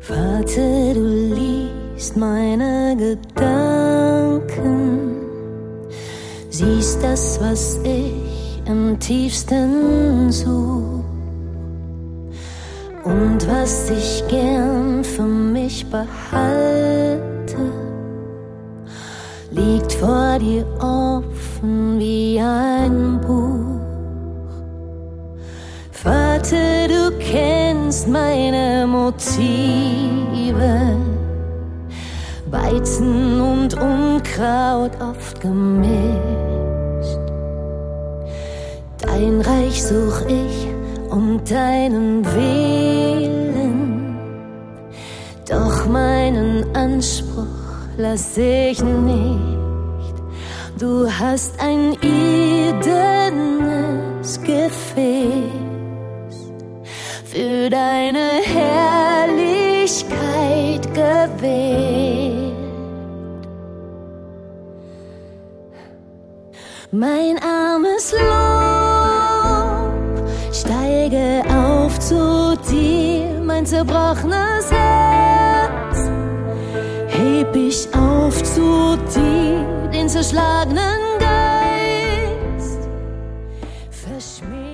Warte, du liest meine Gedanken, siehst das, was ich im tiefsten such und was ich gern für mich behalte, liegt vor dir offen wie ein Buch. Warte, du kennst meine Motive, Weizen und Unkraut oft gemischt. Dein Reich such ich und deinen Willen, doch meinen Anspruch lass ich nicht. Du hast ein irdenen Gefäß für deine Herrlichkeit gewählt. Mein armes Lob, steige auf zu dir, mein zerbrochenes Herz. Heb ich auf zu dir, den zerschlagenen Geist. Verschmäh